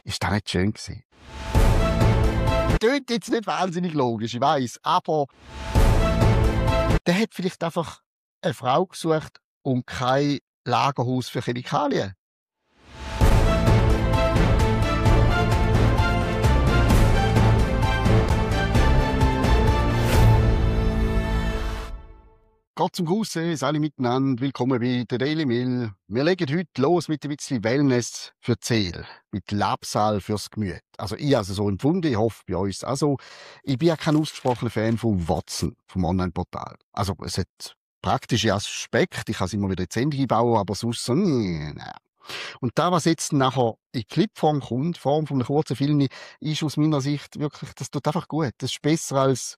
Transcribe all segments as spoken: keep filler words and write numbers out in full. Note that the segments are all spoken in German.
Ist das nicht schön gewesen? Klingt jetzt nicht wahnsinnig logisch, ich weiss, aber der hat vielleicht einfach eine Frau gesucht und kein Lagerhaus für Chemikalien. Gott zum Gruß, alle miteinander. Willkommen bei der Daily Mill. Wir legen heute los mit ein bisschen Wellness für die Seele. Mit Labsal fürs Gemüt. Also ich habe es so empfunden, ich hoffe bei uns. Also ich bin ja kein ausgesprochener Fan von Watson, vom Online-Portal. Also es hat praktische Aspekte, ich kann es immer wieder in die Sendung bauen, aber sonst so, naja. Und da, was jetzt nachher in Clipform kommt, in Form von einem kurzen Film, ist aus meiner Sicht wirklich, das tut einfach gut. Das ist besser als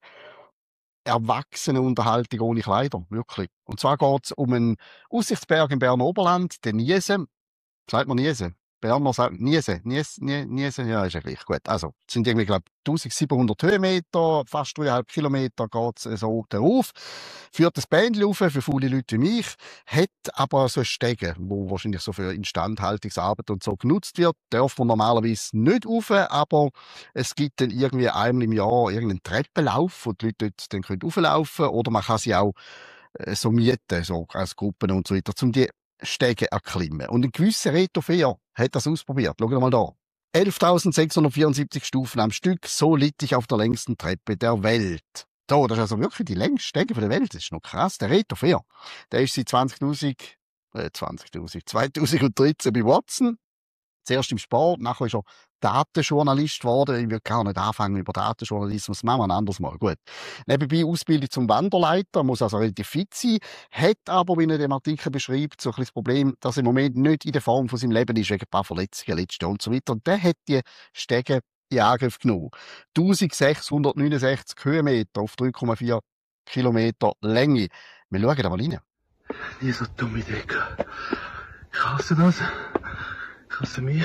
Erwachsenenunterhaltung ohne Kleider, wirklich. Und zwar geht es um einen Aussichtsberg im Berner Oberland, den Niesen. Sagt man Niesen? Berner sagt Niesen. Niesen, Niesen, ja, ist ja gleich. Gut, also, es sind irgendwie, glaube ich, eintausendsiebenhundert Höhenmeter, fast dreieinhalb Kilometer geht es so darauf. Führt das Bändchen rauf, für faule Leute wie mich, hat aber so einen Stege, wo wahrscheinlich so für Instandhaltungsarbeit und so genutzt wird. Darf man normalerweise nicht rauf, aber es gibt dann irgendwie einmal im Jahr irgendeinen Treppenlauf, wo die Leute dort dann können rauflaufen können, oder man kann sie auch äh, so mieten, so als Gruppen und so weiter, um die Stege erklimmen. Und ein gewisser Reto Fehr hat das ausprobiert. Schaut mal da. elftausendsechshundertvierundsiebzig Stufen am Stück, so litt ich auf der längsten Treppe der Welt. So, das ist also wirklich die längste Stege der Welt. Das ist noch krass. Der Reto Fehr, der ist seit zwanzigtausend, äh, zwanzigtausend, zweitausenddreizehn bei Watson. Zuerst im Sport, nachher ist er Datenjournalist geworden. Ich will gar nicht anfangen über Datenjournalismus, machen wir ein anderes Mal. Gut. Nebenbei Ausbildung zum Wanderleiter, muss also relativ fit sein, hat aber, wie er dem Artikel beschreibt, so ein bisschen das Problem, dass er im Moment nicht in der Form von seinem Leben ist, wegen ein paar Verletzungen letztes Jahr und so weiter. Und der hat die Stege in Angriff genommen. eintausendsechshundertneunundsechzig Höhenmeter auf drei Komma vier Kilometer Länge. Wir schauen da mal rein. Nie so dumme Idee. Ich hasse das. Ich hasse mich.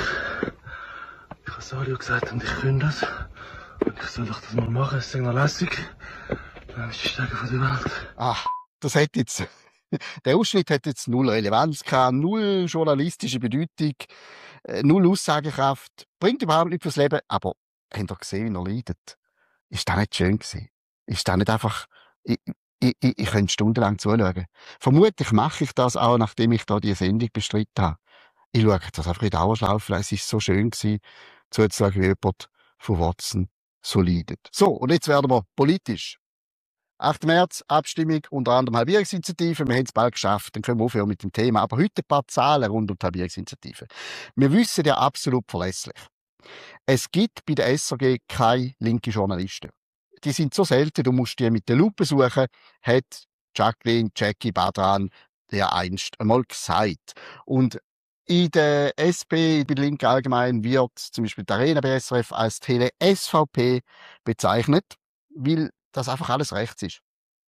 Ich habe Sario gesagt und ich kann das. Und ich soll doch das mal machen, es ist noch lässig. Dann ist die Stärke von der Welt. Ah, das hat jetzt, der Ausschnitt hat jetzt null Relevanz gehabt, null journalistische Bedeutung, äh, null Aussagekraft, bringt überhaupt nichts fürs Leben, aber habt ihr gesehen, wie er leidet? Ist das nicht schön gewesen? Ist das nicht einfach, ich, ich, ich, ich könnte stundenlang zuschauen. Vermutlich mache ich das auch, nachdem ich da die Sendung bestritten habe. Ich schaue das einfach in Dauerschleife, weil es ist so schön gewesen, zuzuschauen, wie jemand von Watson so leidet. So, und jetzt werden wir politisch. achter März, Abstimmung, unter anderem Halbierungsinitiative. Wir haben es bald geschafft, dann können wir aufhören mit dem Thema. Aber heute ein paar Zahlen rund um die Halbierungsinitiative. Wir wissen ja absolut verlässlich. Es gibt bei der S R G keine linken Journalisten. Die sind so selten, du musst die mit der Lupe suchen, hat Jacqueline, Jackie Badran ja einst einmal gesagt. Und in der S P, bei der Linken allgemein, wird zum Beispiel die Arena bei S R F als Tele-S V P bezeichnet, weil das einfach alles rechts ist.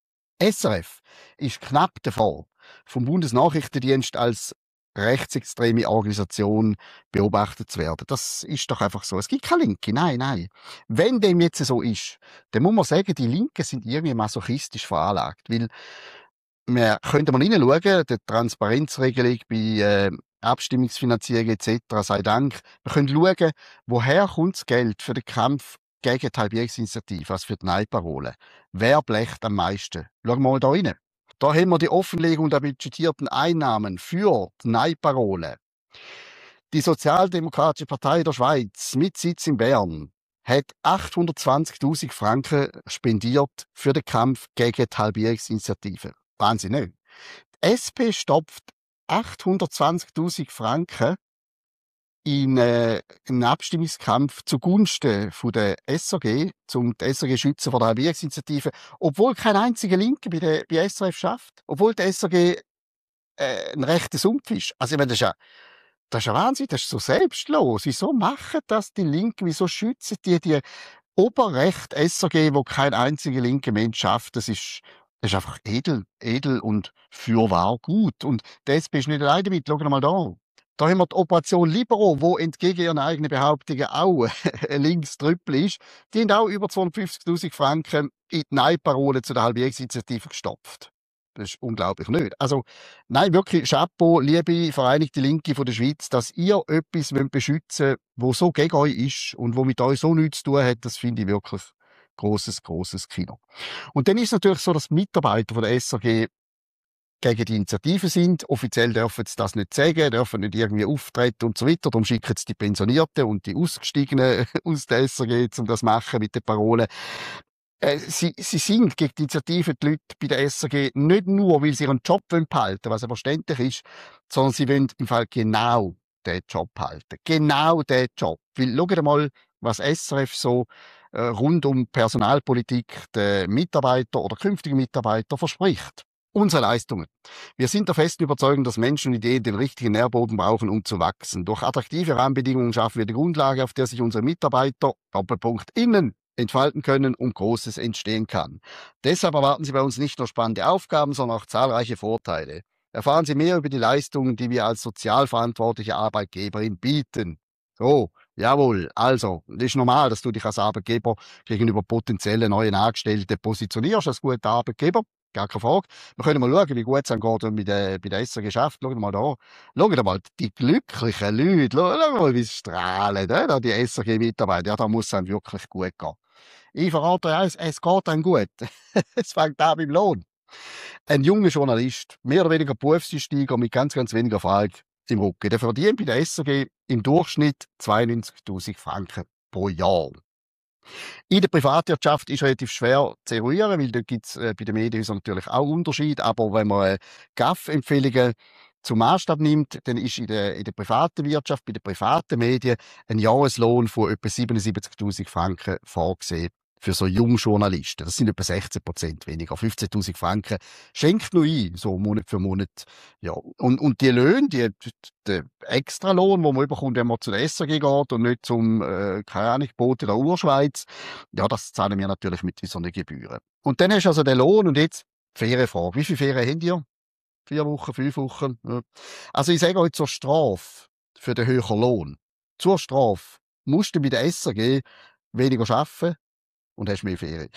S R F ist knapp davor, vom Bundesnachrichtendienst als rechtsextreme Organisation beobachtet zu werden. Das ist doch einfach so. Es gibt keine Linke. Nein, nein. Wenn dem jetzt so ist, dann muss man sagen, die Linken sind irgendwie masochistisch veranlagt, weil wir könnte mal hineinschauen, die Transparenzregelung bei äh, Abstimmungsfinanzierung et cetera sei Dank. Wir können schauen, woher kommt das Geld für den Kampf gegen die Halbierungsinitiative, also für die Nein-Parole. Wer blecht am meisten? Schauen wir mal da rein. Da haben wir die Offenlegung der budgetierten Einnahmen für die Nein-Parole. Die Sozialdemokratische Partei der Schweiz mit Sitz in Bern hat achthundertzwanzigtausend Franken spendiert für den Kampf gegen die Halbierungsinitiative. Wahnsinn, nicht? Die S P stopft achthundertzwanzigtausend Franken in äh, einen Abstimmungskampf zugunsten von der S R G, um die S R G zu schützen vor der Halbierungsinitiative, obwohl kein einziger Linke bei, der, bei S R F schafft. Obwohl die S R G äh, ein rechter Sumpf ist. Also ich meine, das ist ja, das ist ja Wahnsinn, das ist so selbstlos. Wieso machen das die Linken? Wieso schützen die die Oberrecht S R G, wo kein einziger linker Mensch schafft? Das ist Das ist einfach edel, edel und fürwahr gut. Und die S P ist nicht alleine damit. Schau mal da. Da haben wir die Operation Libero, wo entgegen ihren eigenen Behauptungen auch ein Linkstrüppel ist. Die haben auch über zweihundertfünfzigtausend Franken in die Nein-Parole zu der Halbierungsinitiative gestopft. Das ist unglaublich nicht. Also, nein, wirklich, Chapeau, liebe Vereinigte Linke von der Schweiz, dass ihr etwas beschützen wollt, wo so gegen euch ist und wo mit euch so nichts zu tun hat, das finde ich wirklich grosses, grosses Kino. Und dann ist es natürlich so, dass die Mitarbeiter von der S R G gegen die Initiative sind. Offiziell dürfen sie das nicht sagen, dürfen nicht irgendwie auftreten und so weiter. Darum schicken sie die Pensionierten und die Ausgestiegenen aus der S R G, um das zu machen mit den Parolen. Äh, sie, sie sind gegen die Initiative, die Leute bei der S R G, nicht nur, weil sie ihren Job behalten wollen, was ja verständlich ist, sondern sie wollen im Fall genau den Job halten. Genau den Job. Weil, schaut mal, was S R F so äh, rund um Personalpolitik den Mitarbeiter oder künftigen Mitarbeiter verspricht. Unsere Leistungen. Wir sind der festen Überzeugung, dass Menschen und Ideen den richtigen Nährboden brauchen, um zu wachsen. Durch attraktive Rahmenbedingungen schaffen wir die Grundlage, auf der sich unsere Mitarbeiter, Doppelpunkt innen, entfalten können und Großes entstehen kann. Deshalb erwarten Sie bei uns nicht nur spannende Aufgaben, sondern auch zahlreiche Vorteile. Erfahren Sie mehr über die Leistungen, die wir als sozialverantwortliche Arbeitgeberin bieten. So, jawohl. Also, es ist normal, dass du dich als Arbeitgeber gegenüber potenziellen neuen Angestellten positionierst als guter Arbeitgeber. Gar keine Frage. Wir können mal schauen, wie gut es geht bei der, bei der S R G schafft. Schauen mal da. Schauen mal, die glücklichen Leute. Schauen mal, wie sie strahlen, ne? Die S R G-Mitarbeiter. Ja, da muss es einem wirklich gut gehen. Ich verrate euch eins, es geht einem gut. Es fängt an beim Lohn. Ein junger Journalist, mehr oder weniger Berufseinsteiger mit ganz, ganz weniger Erfahrung im Rücken, der verdient bei der S R G im Durchschnitt zweiundneunzigtausend Franken pro Jahr. In der Privatwirtschaft ist relativ schwer zu eruieren, weil dort gibt es äh, bei den Medienhäusern natürlich auch Unterschiede. Aber wenn man äh, G A F-Empfehlungen zum Maßstab nimmt, dann ist in der, in der privaten Wirtschaft, bei den privaten Medien, ein Jahreslohn von etwa siebenundsiebzigtausend Franken vorgesehen für so Jungjournalisten. Das sind etwa sechzehn Prozent weniger. fünfzehntausend Franken schenkt nur ein, so Monat für Monat. Ja. Und, und die Löhne, die, der Extralohn, den man bekommt, wenn man zu der S R G geht und nicht zum, äh, keine Ahnung, Boot in der Urschweiz, ja, das zahlen wir natürlich mit unseren Gebühren. Und dann hast du also den Lohn und jetzt die Ferienfrage. Wie viele Ferien habt ihr? Vier Wochen, fünf Wochen? Ja. Also ich sage euch zur Strafe für den höheren Lohn. Zur Strafe musst du bei der S R G weniger arbeiten und hast mehr Ferien.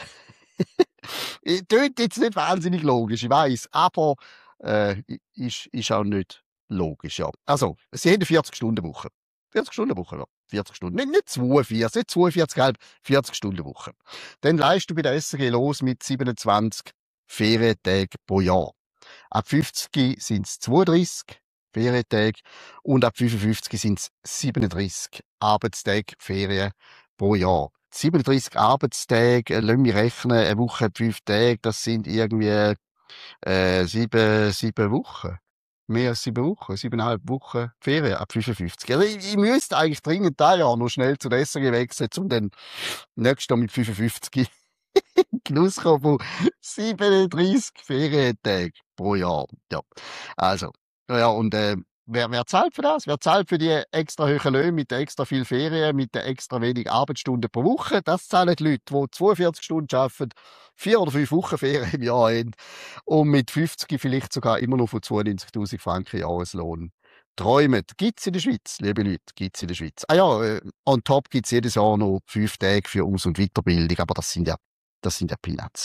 Tönt jetzt nicht wahnsinnig logisch, ich weiss, aber äh, ist, ist auch nicht logisch. Ja. Also, sie haben eine vierzig-Stunden-Woche. vierzig-Stunden-Woche, ja. vierzig Stunden. Nicht, nicht zweiundvierzig, nicht zweiundvierzig Komma fünf, vierzig-Stunden-Woche. Dann leistest du bei der S R G los mit siebenundzwanzig Ferientagen pro Jahr. Ab fünfzig sind es zweiunddreissig Ferientage und ab fünfundfünfzig sind es siebenunddreissig Arbeitstage Ferien pro Jahr. siebenunddreissig Arbeitstage, äh, lass mich rechnen, eine Woche hat fünf Tage, das sind irgendwie äh, sieben, sieben Wochen. Mehr als sieben Wochen, siebeneinhalb Wochen Ferien ab fünfundfünfzig. Also ich, ich müsste eigentlich dringend da Jahr noch schnell zu der S R G wechseln, um dann nächstes Jahr mit fünfundfünfzig Genuss kommen von siebenunddreissig Ferientagen pro Jahr. Ja, also, ja, und äh, wer, wer zahlt für das? Wer zahlt für die extra hohen Löhne mit den extra viel Ferien, mit den extra wenig Arbeitsstunden pro Woche? Das zahlen die Leute, die zweiundvierzig Stunden arbeiten, vier oder fünf Wochen Ferien im Jahr haben und mit fünfzig vielleicht sogar immer noch von zweiundneunzigtausend Franken Jahreslohn träumen. Gibt's in der Schweiz, liebe Leute, gibt's in der Schweiz. Ah ja, äh, on top gibt's jedes Jahr noch fünf Tage für Aus- und Weiterbildung, aber das sind ja, das sind ja Peanuts.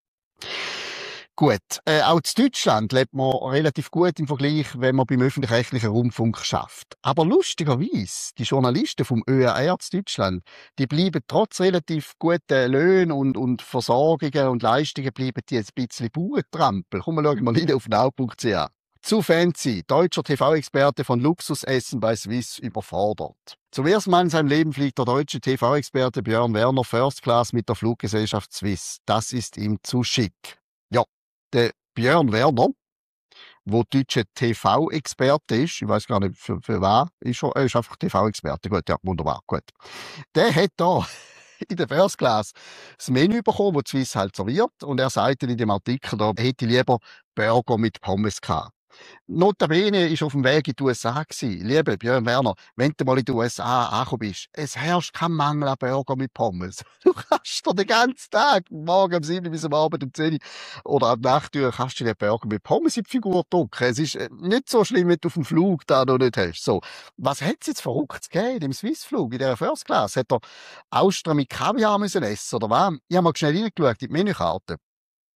Gut, äh, auch in Deutschland lebt man relativ gut im Vergleich, wenn man beim öffentlich-rechtlichen Rundfunk schafft. Aber lustigerweise, die Journalisten vom Ö R R in Deutschland, die bleiben trotz relativ guten Löhnen und, und Versorgungen und Leistungen, bleiben die ein bisschen Bauerntrampel. Komm, wir schauen mal rein auf now punkt c h. Zu fancy. Deutscher T V-Experte von Luxusessen bei Swiss überfordert. Zum ersten Mal in seinem Leben fliegt der deutsche T V-Experte Björn Werner First Class mit der Fluggesellschaft Swiss. Das ist ihm zu schick. Ja, der Björn Werner, wo deutscher T V-Experte ist, ich weiß gar nicht, für, für wen ist er, er ist einfach T V-Experte. Gut, ja, wunderbar, gut. Der hat da in der First Class das Menü bekommen, das Swiss halt serviert, und er sagte in dem Artikel, da hätte lieber Burger mit Pommes gehabt. Notabene ist auf dem Weg in die U S A gewesen. Lieber Björn Werner, wenn du mal in die U S A angekommen bist, es herrscht kein Mangel an Burger mit Pommes. Du kannst dir den ganzen Tag, morgen um sieben bis am Abend um zehn oder am Nacht kannst du dir Burger mit Pommes in die Figur drücken. Es ist nicht so schlimm, wenn du auf dem Flug da noch nicht hast. So. Was hat es jetzt verrückt gegeben im Swissflug, in der First Class? Hat er Austern mit Kaviar müssen essen, oder was? Ich habe mal schnell reingeschaut in die Menükarte.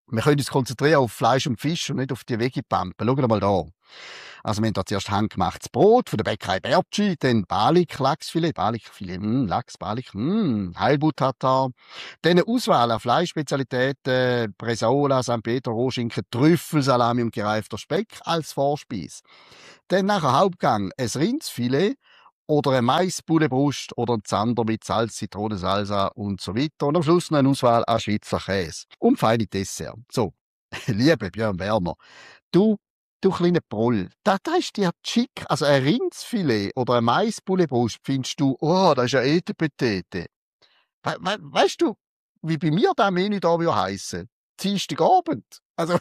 Wir können uns konzentrieren auf Fleisch und Fisch und nicht auf die Veggie-Pampe. Schaut mal da. Also wir haben da zuerst handgemachtes Brot von der Bäckerei Bertschi, dann Balik, Lachsfilet, Balikfilet, mm, Lachs, Balik, mm, Heilbutt-Tatar, dann eine Auswahl an Fleischspezialitäten, Bresaola, San Pedro, Rohschinken, Trüffelsalami und gereifter Speck als Vorspeis. Dann nachher Hauptgang ein Rindsfilet oder eine Maisbullebrust oder ein Zander mit Salz, Zitrone, Salsa und so weiter. Und am Schluss noch eine Auswahl an Schweizer Käse und feine Dessert. So, liebe Björn Werner, du Du kleiner Proll, da, da ist dir schick. Also ein Rindsfilet oder eine Maisbullebrust findest du, oh, das ist ja Etepetete. We we weißt du, wie bei mir der Menü da würde heissen? Dienstagabend. Also,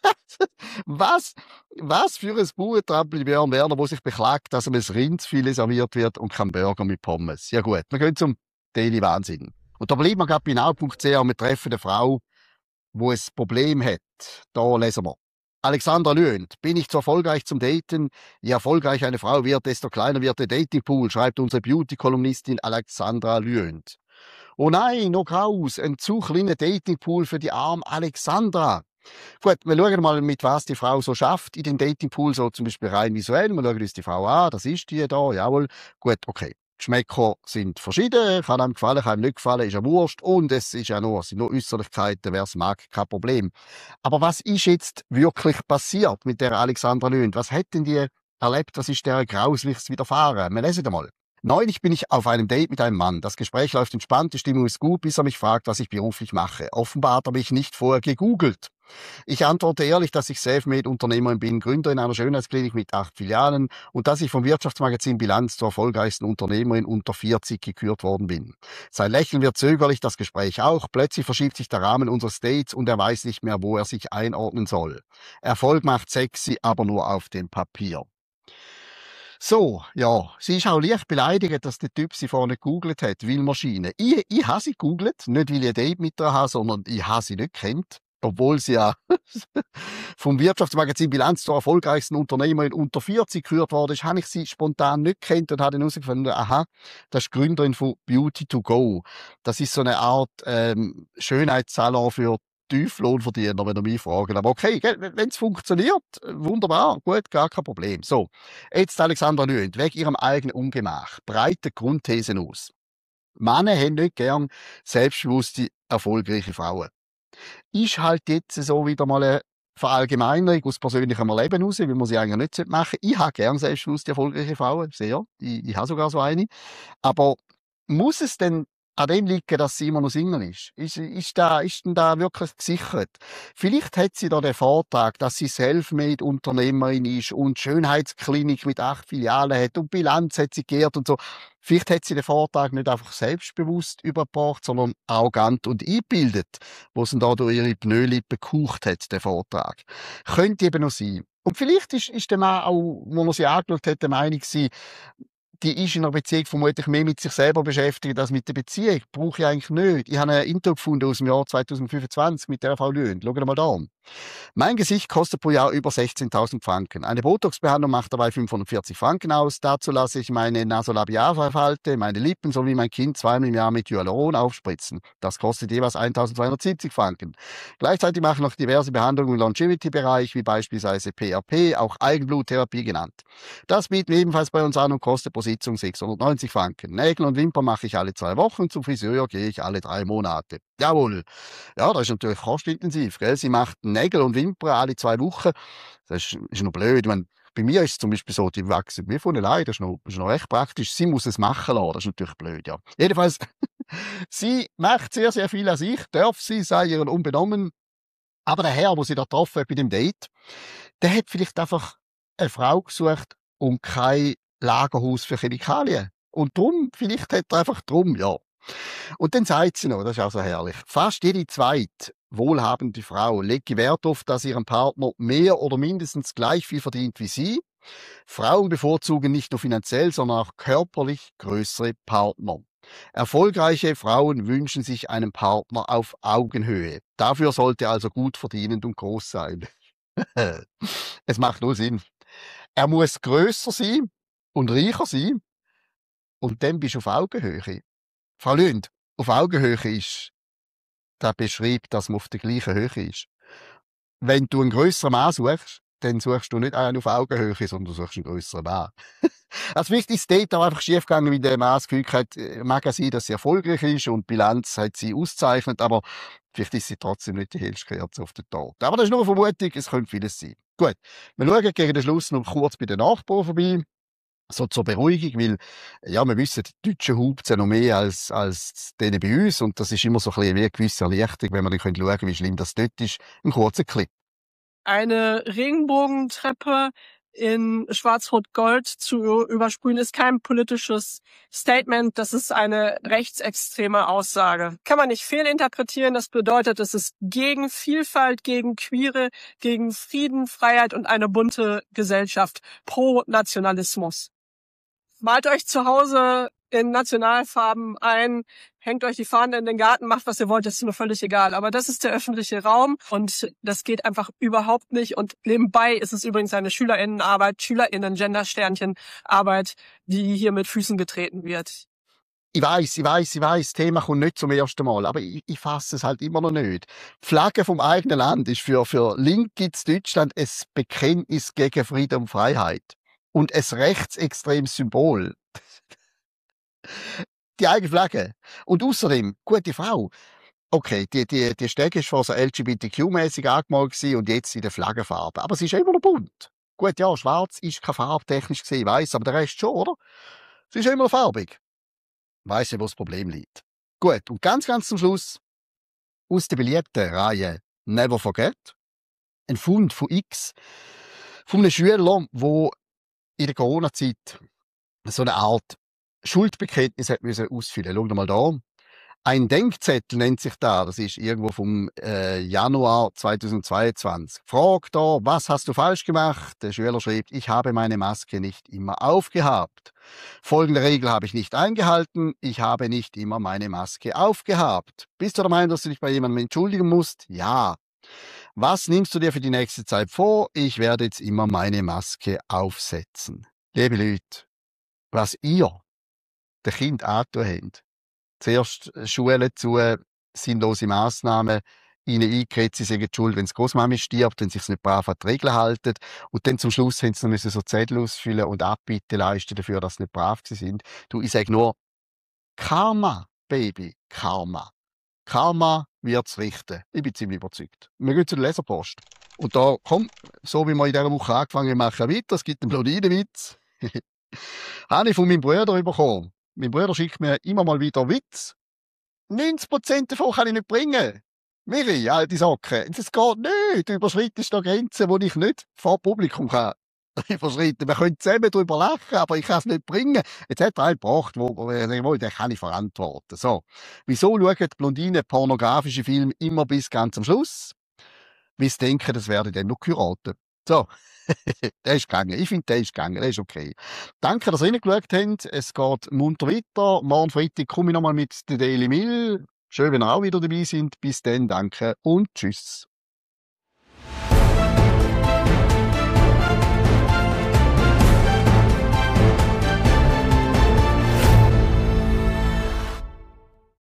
was, was für ein Bauerntrampel Björn Werner, der sich beklagt, dass ihm ein Rindsfilet serviert wird und kein Burger mit Pommes. Ja gut, wir gehen zum Daily Wahnsinn. Und da bleiben wir gerade bei now punkt c h und wir treffen eine Frau, die ein Problem hat. Da lesen wir. Alexandra Lühend, bin ich zu erfolgreich zum Daten? Je erfolgreicher eine Frau wird, desto kleiner wird der Datingpool, schreibt unsere Beauty-Kolumnistin Alexandra Lühend. Oh nein, noch graus, ein zu kleiner Datingpool für die arme Alexandra. Gut, wir schauen mal, mit was die Frau so schafft in den Datingpool, so zum Beispiel rein visuell. Wir schauen uns die Frau an, das ist die da, jawohl. Gut, okay. Die Geschmäcker sind verschieden, kann einem gefallen, kann einem nicht gefallen, ist ja Wurst. Und es ist ja nur, es sind nur Äußerlichkeiten, wer es mag, kein Problem. Aber was ist jetzt wirklich passiert mit der Alexandra Lühend? Was hat denn die erlebt? Was ist der Grausliches widerfahren? Wir lesen mal. Neulich bin ich auf einem Date mit einem Mann. Das Gespräch läuft entspannt, die Stimmung ist gut, bis er mich fragt, was ich beruflich mache. Offenbar hat er mich nicht vorher gegoogelt. Ich antworte ehrlich, dass ich Selfmade-Unternehmerin bin, Gründer in einer Schönheitsklinik mit acht Filialen und dass ich vom Wirtschaftsmagazin Bilanz zur erfolgreichsten Unternehmerin unter vierzig gekürt worden bin. Sein Lächeln wird zögerlich, das Gespräch auch. Plötzlich verschiebt sich der Rahmen unseres Dates und er weiß nicht mehr, wo er sich einordnen soll. Erfolg macht sexy, aber nur auf dem Papier. So, ja, sie ist auch leicht beleidigt, dass der Typ sie vorne gegoogelt hat, Wildmaschine. Ich, ich habe sie gegoogelt, nicht weil ich ein Date mit ihr habe, sondern ich habe sie nicht kennt. Obwohl sie ja vom Wirtschaftsmagazin Bilanz zur erfolgreichsten Unternehmerin unter vierzig gekürt worden ist, habe ich sie spontan nicht kennt und habe dann herausgefunden, aha, das ist die Gründerin von Beauty to Go. Das ist so eine Art ähm, Schönheitssalon für Tieflohnverdiener, wenn ihr mich fragt. Aber okay, wenn es funktioniert, wunderbar, gut, gar kein Problem. So, jetzt Alexandra Lühend, wegen ihrem eigenen Ungemach, breite Grundthesen aus. Männer haben nicht gern selbstbewusste, erfolgreiche Frauen. Ist halt jetzt so wieder mal eine Verallgemeinerung aus persönlichem Leben raus, wie man sie eigentlich nicht machen sollte. Ich habe gern selbstbewusste, erfolgreiche Frauen, sehr. Ich, ich habe sogar so eine. Aber muss es denn an dem liegen, dass sie immer noch Single ist? Ist, ist, da, ist denn da wirklich gesichert? Vielleicht hat sie da den Vortrag, dass sie Selfmade-Unternehmerin ist und Schönheitsklinik mit acht Filialen hat und Bilanz hat sie geehrt und so. Vielleicht hat sie den Vortrag nicht einfach selbstbewusst übergebracht, sondern arrogant und eingebildet, wo sie da durch ihre Pneulippe gekucht hat, den Vortrag. Könnte eben noch sein. Und vielleicht ist, ist der Mann auch, wo man sie angeschaut hat, der Meinung gewesen, die ist in einer Beziehung vermutlich mehr mit sich selber beschäftigt als mit der Beziehung. Brauche ich eigentlich nicht. Ich habe ein Interview gefunden aus dem Jahr zweitausendfünfundzwanzig mit der Frau Lühend. Schaut mal da an. Mein Gesicht kostet pro Jahr über sechzehntausend Franken. Eine Botox-Behandlung macht dabei fünfhundertvierzig Franken aus. Dazu lasse ich meine Nasolabialfalte, meine Lippen sowie mein Kind zweimal im Jahr mit Hyaluron aufspritzen. Das kostet jeweils eintausendzweihundertsiebzig Franken. Gleichzeitig mache ich noch diverse Behandlungen im Longevity-Bereich, wie beispielsweise P R P, auch Eigenbluttherapie genannt. Das bieten wir ebenfalls bei uns an und kostet pro Sitzung sechshundertneunzig Franken. Nägel und Wimpern mache ich alle zwei Wochen, zum Friseur gehe ich alle drei Monate. Jawohl. Ja, das ist natürlich kostenintensiv, gell? Sie macht Nägel und Wimpern alle zwei Wochen. Das ist, ist noch blöd. Ich meine, bei mir ist es zum Beispiel so, die wachsen wie von allein. Das ist noch, das ist noch echt praktisch. Sie muss es machen lassen. Das ist natürlich blöd, ja. Jedenfalls, sie macht sehr, sehr viel an sich. Darf sie, sei ihr unbenommen. Aber der Herr, wo sie da getroffen hat bei dem Date, der hat vielleicht einfach eine Frau gesucht und kein Lagerhaus für Chemikalien. Und drum, vielleicht hat er einfach drum, ja. Und dann sagt sie noch, das ist auch so herrlich, fast jede zweite wohlhabende Frau legt Wert darauf, dass ihrem Partner mehr oder mindestens gleich viel verdient wie sie. Frauen bevorzugen nicht nur finanziell, sondern auch körperlich größere Partner. Erfolgreiche Frauen wünschen sich einen Partner auf Augenhöhe. Dafür sollte er also gut verdienend und groß sein. Es macht nur Sinn. Er muss grösser sein und reicher sein und dann bist du auf Augenhöhe. Frau Lühend, auf Augenhöhe ist, das beschreibt, dass man auf der gleichen Höhe ist. wenn du einen grösseren Mann suchst, dann suchst du nicht einen auf Augenhöhe, sondern du suchst einen grösseren Mann. Also vielleicht ist es dort auch einfach schiefgegangen, weil der Mann das Gefühl hat, äh, mag ja sein, dass sie erfolgreich ist und die Bilanz hat sie auszeichnet, aber vielleicht ist sie trotzdem nicht die hellste Kerze auf der Torte. Aber das ist nur eine Vermutung, es könnte vieles sein. Gut, wir schauen gegen den Schluss noch kurz bei den Nachbarn vorbei. So zur Beruhigung, weil, ja, wir wissen, die Deutschen hupt ja noch mehr als, als denen bei uns. Und das ist immer so ein bisschen wie eine gewisse Erleichterung, wenn wir dann schauen können, wie schlimm das dort ist. Ein kurzer Clip. Eine Regenbogentreppe in Schwarz-Rot-Gold zu übersprühen, ist kein politisches Statement. Das ist eine rechtsextreme Aussage. Kann man nicht fehlinterpretieren. Das bedeutet, es ist gegen Vielfalt, gegen Queere, gegen Frieden, Freiheit und eine bunte Gesellschaft. Pro Nationalismus. Malt euch zu Hause in Nationalfarben ein, hängt euch die Fahne in den Garten, macht was ihr wollt, das ist mir völlig egal. Aber das ist der öffentliche Raum und das geht einfach überhaupt nicht. Und nebenbei ist es übrigens eine SchülerInnenarbeit, SchülerInnen-Gender-Sternchen-Arbeit, die hier mit Füßen getreten wird. Ich weiss, ich weiss, ich weiss, das Thema kommt nicht zum ersten Mal, aber ich, ich fasse es halt immer noch nicht. Die Flagge vom eigenen Land ist für, für Linke in Deutschland ein Bekenntnis gegen Frieden und Freiheit. Und ein rechtsextremes Symbol. Die eigene Flagge. Und außerdem, gute Frau. Okay, die, die, die Stege ist vorher so L G B T Q-mäßig angemalt gewesen und jetzt in der Flaggenfarbe. Aber sie ist immer noch bunt. Gut, ja, schwarz ist keine Farbe technisch gesehen, ich weiss, aber der Rest schon, oder? Sie ist immer noch farbig. Weiss ja, wo das Problem liegt. Gut, und ganz, ganz zum Schluss, aus der beliebten Reihe Never Forget, ein Fund von X, von einem Schüler, der in der Corona-Zeit so eine Art Schuldbekenntnis hat müssen ausfüllen. Schau mal da. Ein Denkzettel nennt sich da. Das ist irgendwo vom äh, Januar zweitausendzweiundzwanzig. Fragt da, was hast du falsch gemacht? Der Schüler schreibt, ich habe meine Maske nicht immer aufgehabt. Folgende Regel habe ich nicht eingehalten. Ich habe nicht immer meine Maske aufgehabt. Bist du der Meinung, dass du dich bei jemandem entschuldigen musst? Ja. Was nimmst du dir für die nächste Zeit vor? Ich werde jetzt immer meine Maske aufsetzen. Liebe Leute, was ihr den Kind angetan habt, zuerst Schulen zu, sinnlose Massnahmen, ihnen eingeredet, sie sagen schuld, wenn die Großmami stirbt, wenn sie sich nicht brav an die Regeln halten. Und dann zum Schluss haben sie noch müssen so Zettel ausfüllen und Abbitte leisten dafür, dass sie nicht brav sind. Du, ich sage nur, Karma, Baby, Karma. Karma wird's richten. Ich bin ziemlich überzeugt. Wir gehen zu der Leserpost. Und da, komm, so wie wir in dieser Woche angefangen haben, machen wir weiter. Es gibt einen Blondinenwitz. Habe ich von meinem Bruder bekommen. Mein Bruder schickt mir immer mal wieder Witz. neunzig Prozent davon kann ich nicht bringen. Miri, alte Socken. Das geht nicht. Du überschreitest da Grenzen, die ich nicht vor Publikum kann überschreiten. Wir können zusammen darüber lachen, aber ich kann es nicht bringen. Jetzt hat er einen gebracht, wo, wo, wo den kann ich verantworten. So. Wieso schauen die Blondinen pornografische Filme immer bis ganz am Schluss? Weil sie denken, das werden dann noch geheiratet. So. Der ist gegangen. Ich finde, der ist gegangen. Der ist okay. Danke, dass ihr reingeschaut habt. Es geht munter weiter. Morgen Freitag komme ich nochmal mit der Daily Mill. Schön, wenn ihr auch wieder dabei seid. Bis dann, danke und tschüss.